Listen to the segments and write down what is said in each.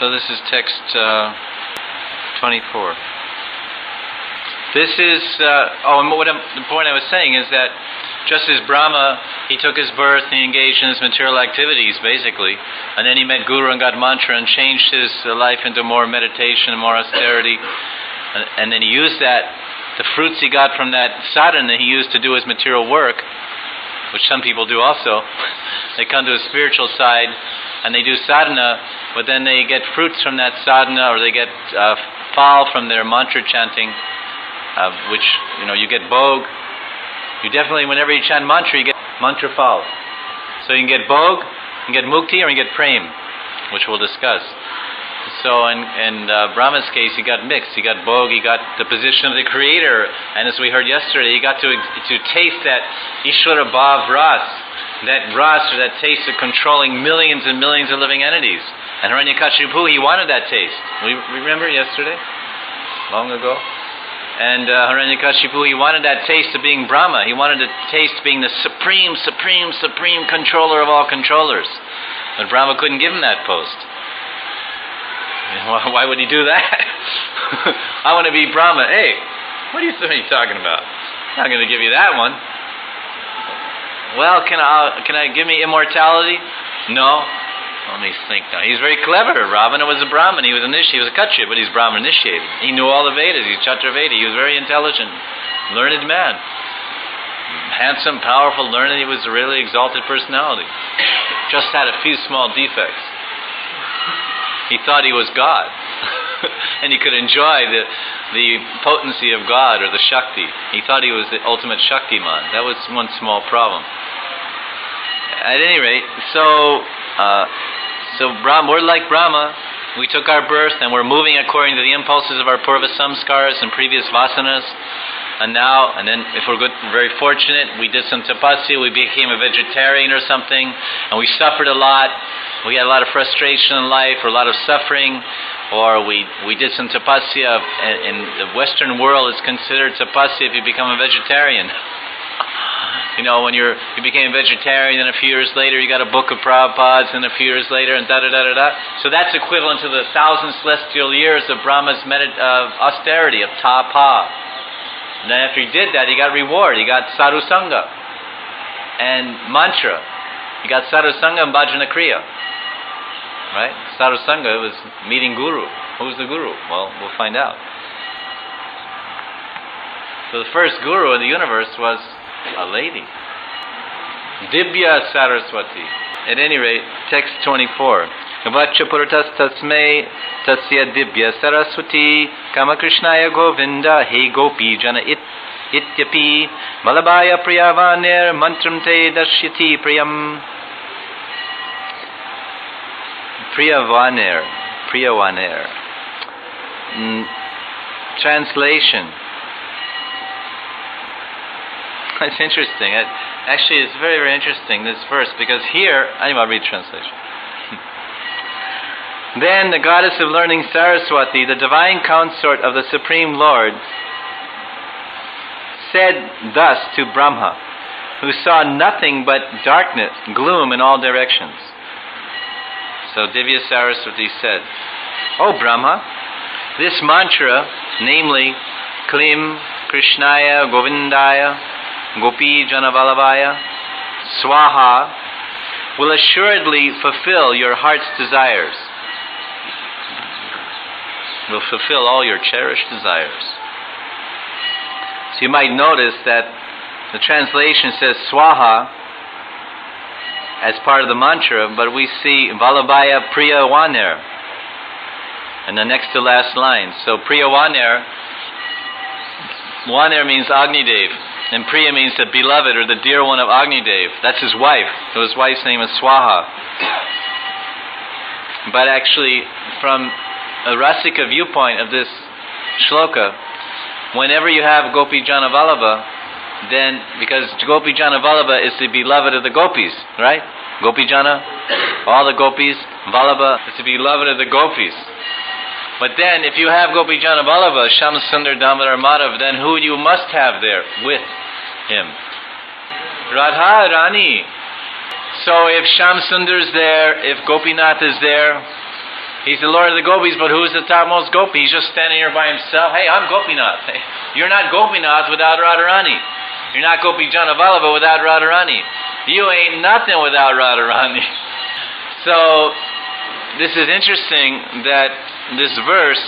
So this is text 24. This is, the point I was saying is that just as Brahma, he took his birth and he engaged in his material activities, basically, and then he met Guru and got mantra and changed his life into more meditation and more austerity, and then he used that, the fruits he got from that sadhana he used to do his material work, which some people do also. They come to a spiritual side and they do sadhana, but then they get fruits from that sadhana, or they get phal from their mantra chanting, which, you get bhog. You definitely, whenever you chant mantra, you get mantra phal. So you can get bhog, you can get mukti, or you can get prem, which we'll discuss. So in Brahma's case, he got mixed. He got bhog, he got the position of the creator, and as we heard yesterday, he got to taste that Ishvara Bhav Ras, that ras, or that taste of controlling millions and millions of living entities. And Hiranyakashipu, he wanted that taste. We remember yesterday? Long ago? And Hiranyakashipu, he wanted that taste of being Brahma. He wanted to taste being the supreme controller of all controllers. But Brahma couldn't give him that post. Why would he do that? I want to be Brahma. Hey, what are you talking about? I'm not going to give you that one. Well, can I give me immortality? No. Let me think now. He's very clever. Ravana was a Brahmin. He was initiated. He was a Kshatriya, but he's Brahmin initiated. He knew all the Vedas. He's Chaturveda. He was very intelligent, learned man. Handsome, powerful, learned. He was a really exalted personality. Just had a few small defects. He thought he was God. And he could enjoy the potency of God, or the Shakti. He thought he was the ultimate Shaktiman. That was one small problem. At any rate, so Brahma, we're like Brahma. We took our birth and we're moving according to the impulses of our purva samskaras and previous vasanas. And then if we're good, very fortunate, we did some tapasya, we became a vegetarian or something, and we suffered a lot. We had a lot of frustration in life, or a lot of suffering, or we did some tapasya. In the Western world, it's considered tapasya if you become a vegetarian. When you became a vegetarian, and a few years later you got a book of Prabhupada's, and a few years later, and da-da-da-da-da. So that's equivalent to the 1,000 celestial years of Brahma's austerity, of tapa. And then after he did that, he got reward. He got sadhu sangha and mantra. He got sadhu sangha and bhajana kriya. Right? Sadhu sangha was meeting Guru. Who's the Guru? Well, we'll find out. So the first Guru in the universe was a lady. Dibya Saraswati. At any rate, text 24. Vacha puratas tasmei tasya dibya saraswati kama krishnaya govinda he gopi jana ityapi malabaya priyavanir mantram te dashyati priyam. Priyavanir. Translation. It's interesting. Actually, it's very, very interesting, this verse, because here, I'll read translation. Then the goddess of learning Saraswati, the divine consort of the Supreme Lord, said thus to Brahma, who saw nothing but darkness, gloom in all directions. So Divya Saraswati said, O Brahma, this mantra, namely Klim Krishnaya Govindaya Gopi Janavalabhaya Swaha, will assuredly fulfill your heart's desires. Will fulfill all your cherished desires. So you might notice that the translation says Swaha as part of the mantra, but we see Valabhaya Priya Vaner in the next to last line. So Priya Vaner means Agni-dev, and Priya means the beloved or the dear one of Agni-dev. That's his wife. So his wife's name is Swaha. But actually, from a Rasika viewpoint of this shloka, whenever you have Gopi Jana Vallabha, then, because Gopi Jana Vallabha is the beloved of the gopis, right? Gopi Jana, all the gopis, Vallabha is the beloved of the gopis. But then, if you have Gopi Jana Vallabha, Sham Sundar Damodar Madhav, then who you must have there with him? Radha Rani. So if Sham Sundar is there, if Gopinath is there, He's the Lord of the Gopis, but who's the topmost Gopi? He's just standing here by himself. Hey, I'm Gopinath. Hey, you're not Gopinath without Radharani. You're not Gopi Jana Vallabha without Radharani. You ain't nothing without Radharani. So, this is interesting that this verse,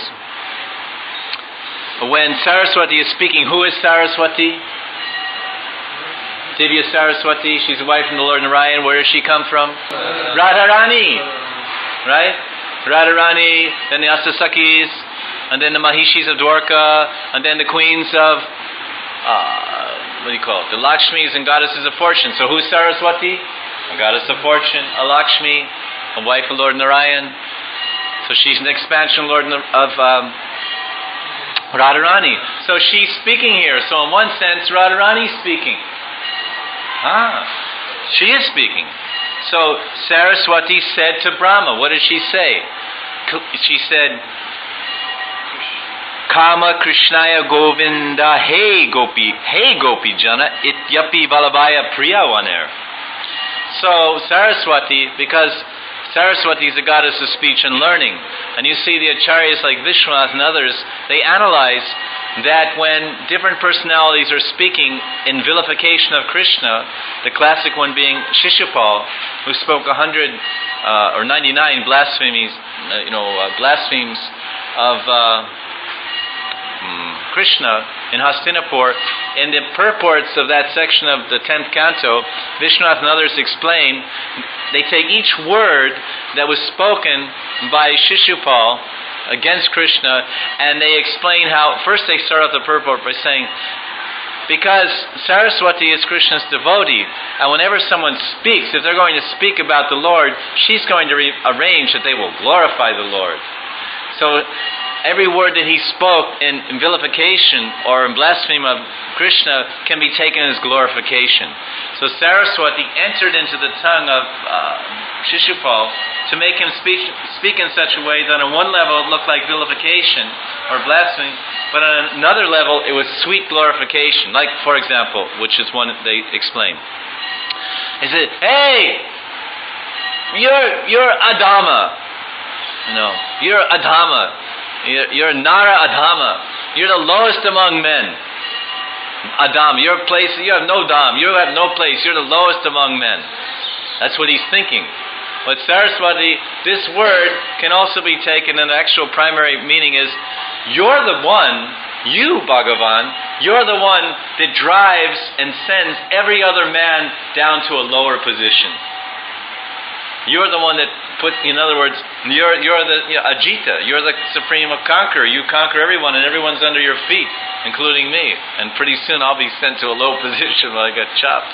when Saraswati is speaking, who is Saraswati? Divya Saraswati, she's the wife of the Lord Narayan. Where does she come from? Radharani. Right? Radharani, then the Astasakis, and then the Mahishis of Dwarka, and then the queens of, the Lakshmis and goddesses of fortune. So who's Saraswati? A goddess of fortune, a Lakshmi, a wife of Lord Narayan. So she's an expansion Lord of Radharani. So she's speaking here. So in one sense, Radharani's speaking. She is speaking. So Saraswati said to Brahma, what did she say? She said, Kama Krishnaya Govinda Hey Gopi Jana Ityapi Vallabhaya Priyavaner. So Saraswati, because Saraswati is the goddess of speech and learning, and you see the acharyas like Vishwanath and others, they analyze that when different personalities are speaking in vilification of Krishna, the classic one being Shishupal, who spoke 100 or 99 blasphemies of Krishna in Hastinapur. In the purports of that section of the 10th canto, Vishwanath and others explain, they take each word that was spoken by Shishupal against Krishna, and they explain how, first they start off the purport by saying, because Saraswati is Krishna's devotee, and whenever someone speaks, if they're going to speak about the Lord, she's going to arrange that they will glorify the Lord. So every word that he spoke in vilification or in blasphemy of Krishna can be taken as glorification. So Saraswati entered into the tongue of Shishupal to make him speak in such a way that on one level it looked like vilification or blasphemy, but on another level it was sweet glorification. Like, for example, which is one they explain. They said, hey, you're Adama. No, you're Adama. You're Nara Adama. You're the lowest among men. Adam, you have no dam. You have no place. You're the lowest among men. That's what he's thinking. But Saraswati, this word can also be taken, and the actual primary meaning is, you're the one, you Bhagavan, you're the one that drives and sends every other man down to a lower position. You're the one that in other words, you're the Ajita, you're the supreme conqueror. You conquer everyone, and everyone's under your feet, including me. And pretty soon I'll be sent to a low position when I get chopped.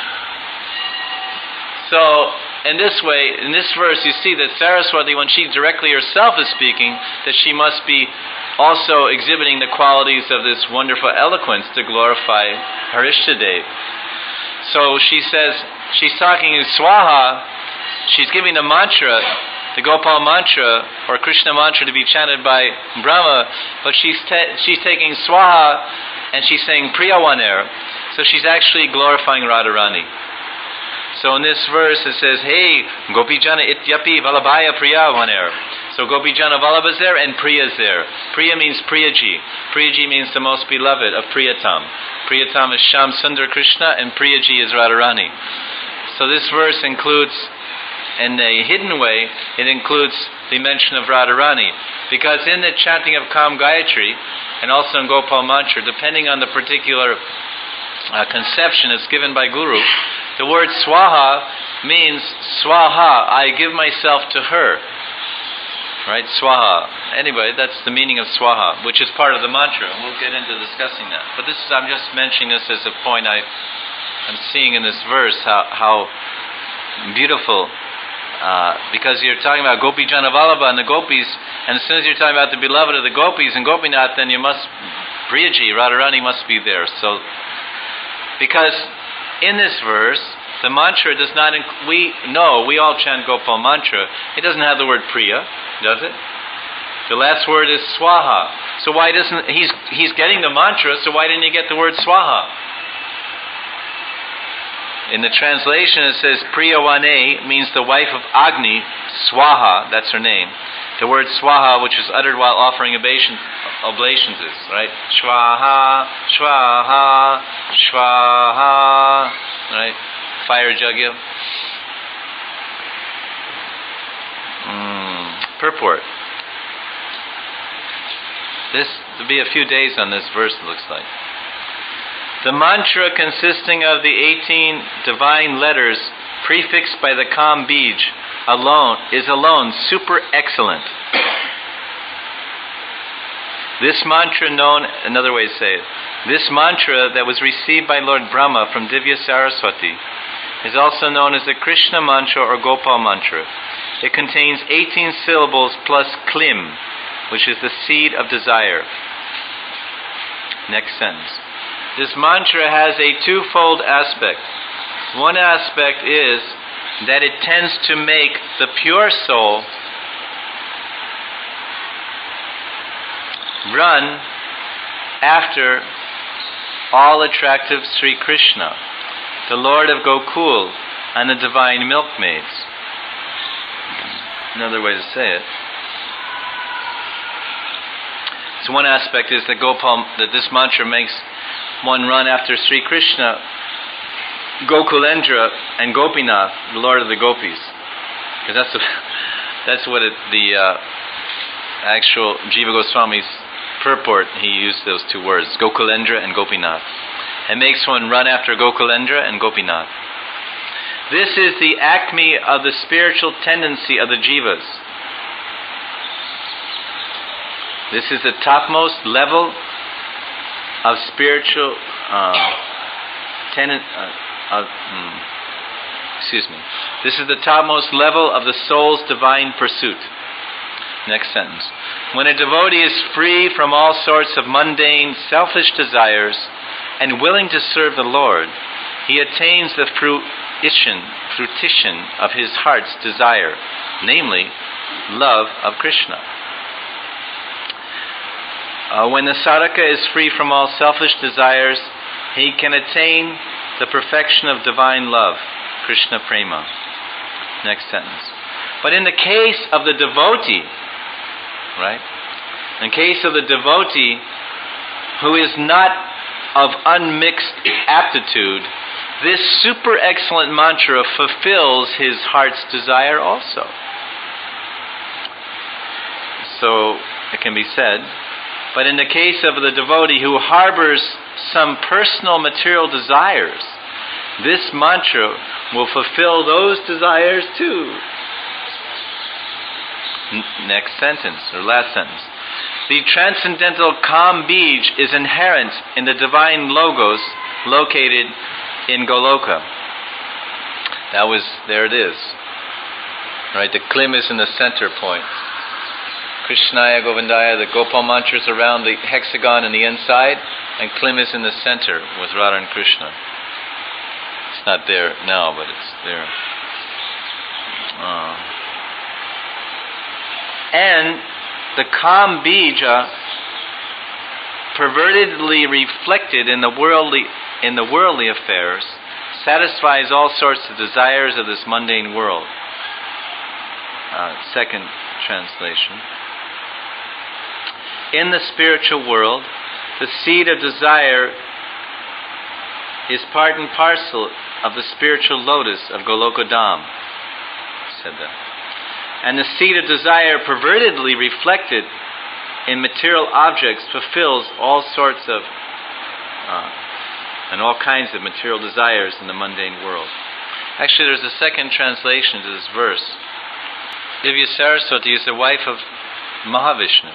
So, in this way, in this verse, you see that Saraswati, when she directly herself is speaking, that she must be also exhibiting the qualities of this wonderful eloquence to glorify her Ishtadev. So she says, she's talking in Swaha. She's giving the mantra, the Gopal mantra, or Krishna mantra to be chanted by Brahma, but she's taking Swaha and she's saying Priyavaner. So she's actually glorifying Radharani. So in this verse it says, hey, Gopijana Ityapi Vallabhaya Priyavaner. So Gopijana Vallabha is there and Priya is there. Priya means Priyaji. Priyaji means the most beloved of Priyatam. Priyatam is Sham Sundar Krishna and Priyaji is Radharani. So this verse includes, in a hidden way, it includes the mention of Radharani. Because in the chanting of Kam Gayatri, and also in Gopal Mantra, depending on the particular conception that's given by Guru, the word Swaha means Swaha, I give myself to her. Right? Swaha. Anyway, that's the meaning of Swaha, which is part of the mantra, and we'll get into discussing that. But I'm just mentioning this as a point I'm seeing in this verse, how beautiful. Because you're talking about Gopi Jana Vallabha and the gopis, and as soon as you're talking about the beloved of the gopis and Gopinath, then you must, Priyaji, Radharani must be there. So, because in this verse, the mantra does not, we all chant Gopal mantra, it doesn't have the word Priya, does it? The last word is Swaha. So why doesn't, he's getting the mantra, so why didn't he get the word Swaha? In the translation it says Priyawane means the wife of Agni, Swaha, that's her name. The word Swaha, which is uttered while offering oblations, is, right? Swaha, Swaha, Swaha, right? Fire Jagya. Purport. There'll be a few days on this verse, it looks like. The mantra consisting of the 18 divine letters prefixed by the Kam Bij is alone super excellent. This mantra another way to say it, this mantra that was received by Lord Brahma from Divya Saraswati is also known as the Krishna mantra or Gopal mantra. It contains 18 syllables plus klim, which is the seed of desire. Next sentence. This mantra has a twofold aspect. One aspect is that it tends to make the pure soul run after all attractive Sri Krishna, the Lord of Gokul, and the divine milkmaids. Another way to say it. So one aspect is that this mantra makes one run after Sri Krishna, Gokulendra, and Gopinath, the Lord of the Gopis. Because that's what the actual Jiva Goswami's purport, he used those two words, Gokulendra and Gopinath. It makes one run after Gokulendra and Gopinath. This is the acme of the spiritual tendency of the Jivas. This is the topmost level of spiritual This is the topmost level of the soul's divine pursuit. Next sentence. When a devotee is free from all sorts of mundane, selfish desires and willing to serve the Lord, he attains the fruition of his heart's desire, namely, love of Krishna. When the sadhaka is free from all selfish desires, he can attain the perfection of divine love, Krishna prema. Next sentence. But in the case of the devotee, right? In case of the devotee who is not of unmixed aptitude, this super excellent mantra fulfills his heart's desire also. So it can be said, but in the case of the devotee who harbors some personal material desires, this mantra will fulfill those desires too. Next sentence, or last sentence. The transcendental Kam Bij is inherent in the divine logos located in Goloka. There it is. Right, the klim is in the center point. Krishnaya Govindaya, the Gopal mantra is around the hexagon in the inside, and klim is in the center with Radha and Krishna. It's not there now, but it's there. And the Kam Bija, pervertedly reflected in the worldly affairs, satisfies all sorts of desires of this mundane world. Second translation. In the spiritual world, the seed of desire is part and parcel of the spiritual lotus of Goloka Dham. Said that. And the seed of desire, pervertedly reflected in material objects, fulfills all sorts of and all kinds of material desires in the mundane world. Actually, there's a second translation to this verse. Divya Saraswati is the wife of Mahavishnu.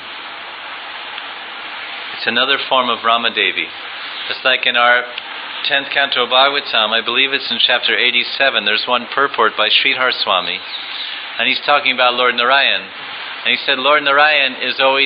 It's another form of Ramadevi. Just like in our 10th canto of Bhagavatam, I believe it's in chapter 87, there's one purport by Sridhar Swami, and he's talking about Lord Narayan. And he said Lord Narayan is always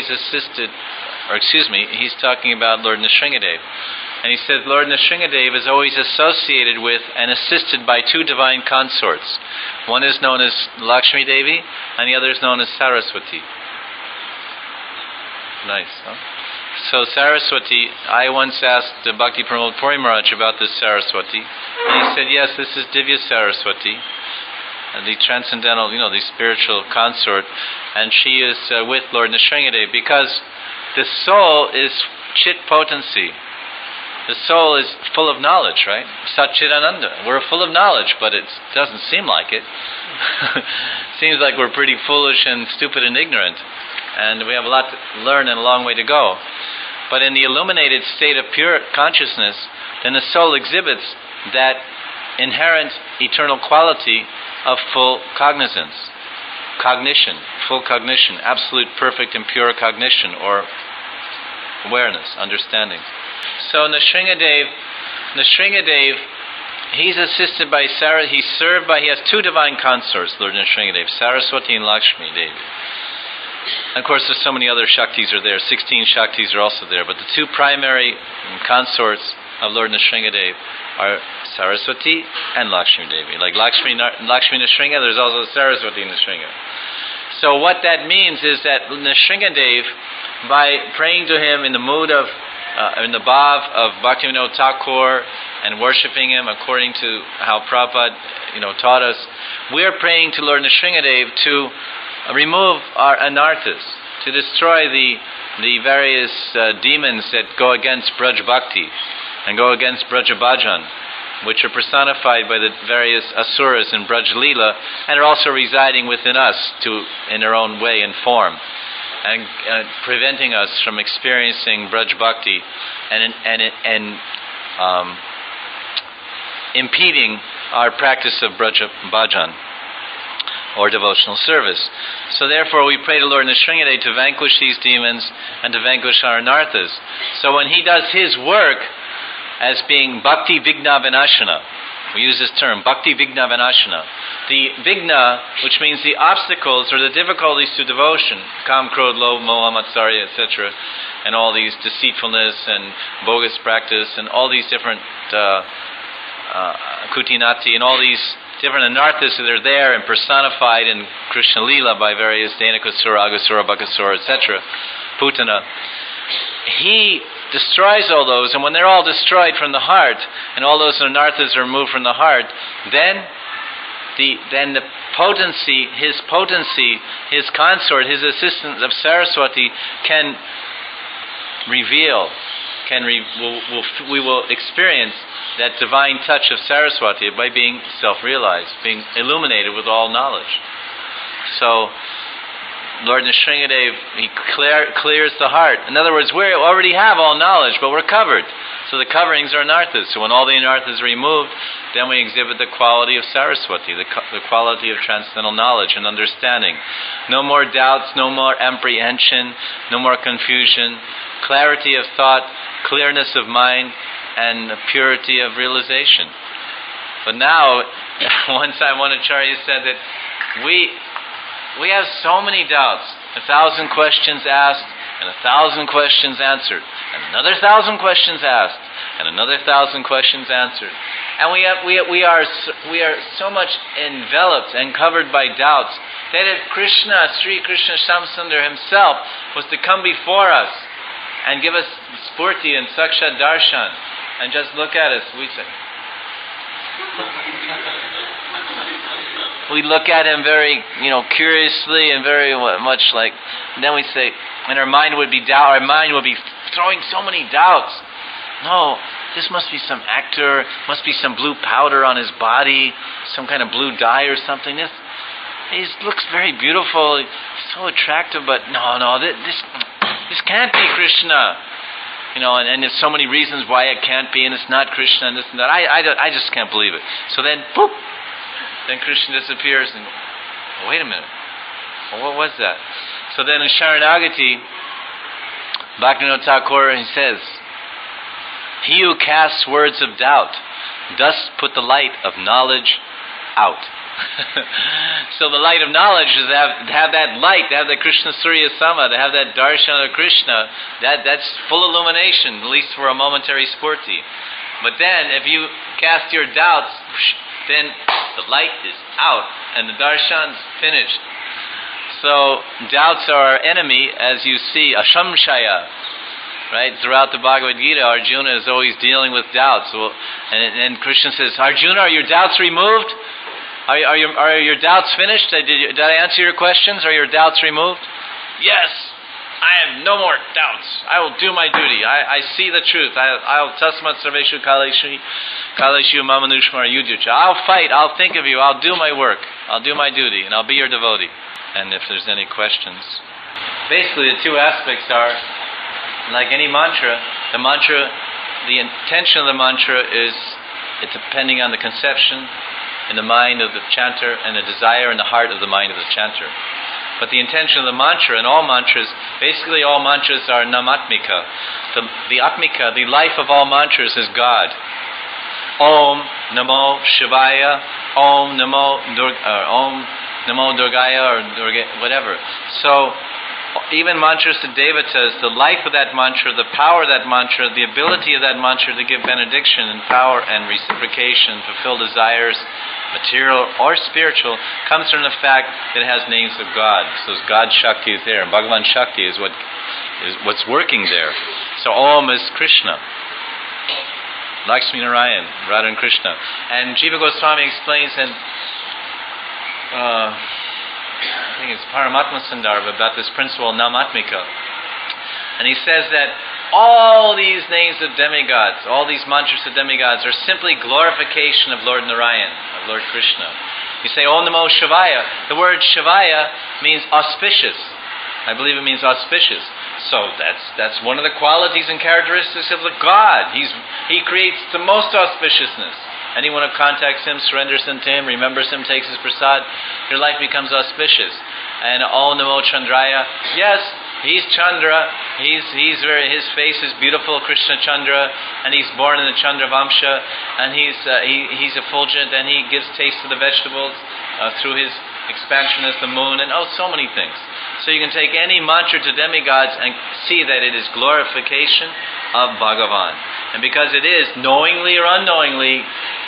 he's talking about Lord Nrsingadev. And he said Lord Nrsingadev is always associated with and assisted by two divine consorts. One is known as Lakshmi Devi, and the other is known as Saraswati. Nice, huh? So Saraswati, I once asked Bhakti Pramod Puri Maharaj about this Saraswati, and he said, yes, this is Divya Saraswati, the transcendental, the spiritual consort, and she is with Lord Nrsingadev, because the soul is chit potency. The soul is full of knowledge, right? Satchidananda. We're full of knowledge, but it doesn't seem like it. Seems like we're pretty foolish and stupid and ignorant, and we have a lot to learn and a long way to go. But in the illuminated state of pure consciousness, then the soul exhibits that inherent eternal quality of full cognizance, cognition, full cognition, absolute perfect and pure cognition, or awareness, understanding. So Nrsingadev, he's assisted by he has two divine consorts, Lord Nrsingadev, Saraswati and Lakshmi Devi. And of course, there's so many other Shaktis are there. 16 Shaktis are also there. But the two primary consorts of Lord Nrsingadev are Saraswati and Lakshmi Devi. Like Lakshmi Nrsinga, there's also Saraswati Nrsinga. So what that means is that Nrsingadev, by praying to him in the mood of, in the bhav of Bhaktivinoda Thakur and worshipping him according to how Prabhupada, taught us, we're praying to Lord Nrsingadev to remove our anarthas, to destroy the various demons that go against Braj Bhakti and go against Braja Bhajan, which are personified by the various asuras in Braj Leela and are also residing within us in their own way and form, and preventing us from experiencing Braj Bhakti and impeding our practice of Braja Bhajan, or devotional service. So therefore we pray to Lord Nrsingadev to vanquish these demons and to vanquish our anarthas. So when he does his work as being Bhakti Vigna Vinashana, we use this term, Bhakti Vigna Vinashana. The Vigna, which means the obstacles or the difficulties to devotion, Kam, Krodh, Lobh, Moha, Matsarya, etc., and all these deceitfulness and bogus practice and all these different Kutinati and all these different anarthas that are there and personified in Krishna Leela by various Dhenukasura, Aghasura, Bakasura, etc., Putana. He destroys all those, and when they're all destroyed from the heart, and all those anarthas are removed from the heart, then the potency, his consort, his assistant of Saraswati can reveal, we will experience that divine touch of Saraswati by being self-realized, being illuminated with all knowledge. So Lord Nrsingadev, he clears the heart. In other words, we already have all knowledge, but we're covered. So the coverings are anarthas. So when all the anarthas are removed, then we exhibit the quality of Saraswati, the quality of transcendental knowledge and understanding. No more doubts, no more apprehension, no more confusion, clarity of thought, clearness of mind, and purity of realization. But now, one time one Acharya said that we have so many doubts, 1,000 questions asked, and 1,000 questions answered, and another 1,000 questions asked, and another 1,000 questions answered. And we are so much enveloped and covered by doubts that if Krishna, Sri Krishna Shamsundar himself, was to come before us and give us spurti and sakshat darshan, and just look at us, we say, we look at him very, curiously and very much like, and then we say, and our mind would be throwing so many doubts. No, this must be some actor, must be some blue powder on his body, some kind of blue dye or something. He looks very beautiful, so attractive, but no, this can't be Krishna. And there's so many reasons why it can't be, and it's not Krishna, and this and that. I just can't believe it. So then, boop, then Krishna disappears, and wait a minute, what was that? So then in Sharanagati, Bhaktivinoda Thakur, he says, he who casts words of doubt does put the light of knowledge out. So the light of knowledge is to have that light, to have the Krishna Surya Sama, to have that darshan of Krishna, that's full illumination, at least for a momentary spurti. But then if you cast your doubts, then the light is out and the darshan's finished. So doubts are our enemy, as you see, ashamshaya. Right? Throughout the Bhagavad Gita, Arjuna is always dealing with doubts. Well, and Krishna says, Arjuna, are your doubts removed? Are your doubts finished? Did I answer your questions? Are your doubts removed? Yes. I have no more doubts. I will do my duty. I see the truth. I'll tasmat sarveshu kaleshu mamanushmar yudyucha. I'll fight. I'll think of you. I'll do my work. I'll do my duty, and I'll be your devotee. And if there's any questions, basically the two aspects are, like any mantra, the intention of the mantra is it's depending on the conception in the mind of the chanter and the desire in the heart of the mind of the chanter. But the intention of the mantra, and all mantras, basically all mantras are namatmika. The atmika, the life of all mantras is God. Om Namo Shivaya, Om Namo Durgaya, or Durga, whatever. So, even mantras to devatas, the life of that mantra, the power of that mantra, the ability of that mantra to give benediction and power and reciprocation, fulfill desires, material or spiritual, comes from the fact that it has names of God. So God Shakti is there, and Bhagavan Shakti is what's working there. So Om is Krishna, Lakshmi Narayan, Radha and Krishna. And Jiva Goswami explains in I think it's Paramatma Sandarbha about this principle Namatmika. And he says that all these names of demigods, all these mantras of demigods are simply glorification of Lord Narayan, of Lord Krishna. You say, Om Namo Shivaya. The word Shivaya means auspicious. I believe it means auspicious. So that's one of the qualities and characteristics of the God. He creates the most auspiciousness. Anyone who contacts him, surrenders him to him, remembers him, takes his prasad, your life becomes auspicious. And Om Namo Chandraya, yes, he's Chandra, his face is beautiful, Krishna Chandra, and he's born in the Chandra Vamsha, and he's effulgent, and he gives taste to the vegetables through his expansion as the moon, and so many things. So you can take any mantra to demigods and see that it is glorification of Bhagavan. And because it is, knowingly or unknowingly,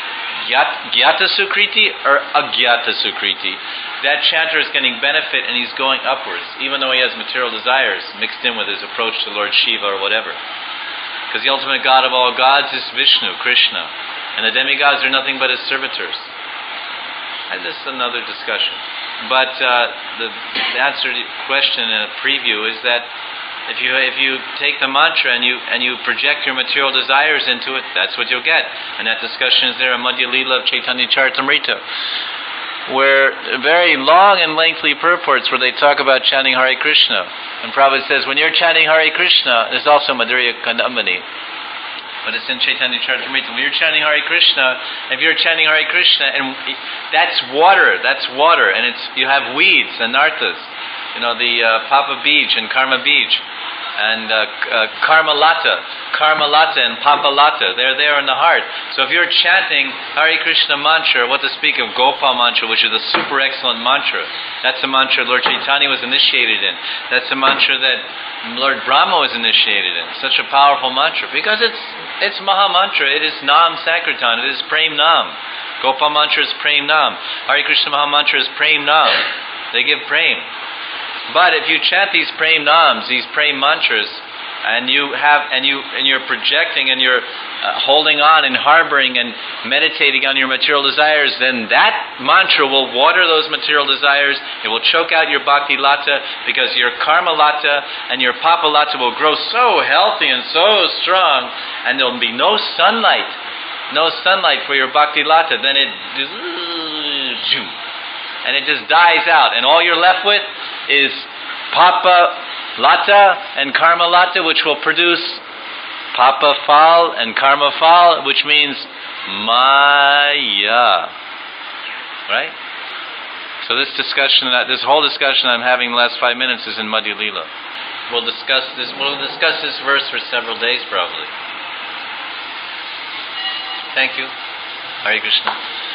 Gyata Sukriti or Agyata Sukriti, that chanter is getting benefit and he's going upwards, even though he has material desires mixed in with his approach to Lord Shiva or whatever. Because the ultimate God of all gods is Vishnu, Krishna, and the demigods are nothing but his servitors. And this is another discussion. But the answer to the question in a preview is that if you take the mantra and you project your material desires into it, that's what you'll get. And that discussion is there in Madhya Leela of Chaitanya Charitamrita, where very long and lengthy purports where they talk about chanting Hare Krishna. And Prabhupada says, when you're chanting Hare Krishna, there's also Madhurya Kandamani, but it's in Chaitanya Charitamrita. When you're chanting Hare Krishna, if you're chanting Hare Krishna, and that's water, and you have weeds and narthas, the Papa Bij and Karma Bij, and Karmalata and Papalata, they're there in the heart. So if you're chanting Hare Krishna mantra, what to speak of Gopal mantra, which is a super excellent mantra, that's the mantra Lord Chaitanya was initiated in. That's the mantra that Lord Brahma was initiated in. Such a powerful mantra, because it's Maha Mantra, it is Nam Sankirtan, it is Prem Nam. Gopal mantra is Prem Nam. Hare Krishna Maha Mantra is Prem Nam. They give Prem. But if you chant these Prem Nams, these Prem mantras, and you're projecting and you're holding on and harboring and meditating on your material desires, then that mantra will water those material desires. It will choke out your bhakti lata, because your karma lata and your papa lata will grow so healthy and so strong, and there'll be no sunlight for your bhakti lata. Then it just dies out, and all you're left with is Papa Lata and Karma Lata, which will produce Papa Fal and Karma Fal, which means Maya. Right? So this whole discussion I'm having in the last 5 minutes is in Madhya Leela. We'll discuss this verse for several days probably. Thank you. Hare Krishna.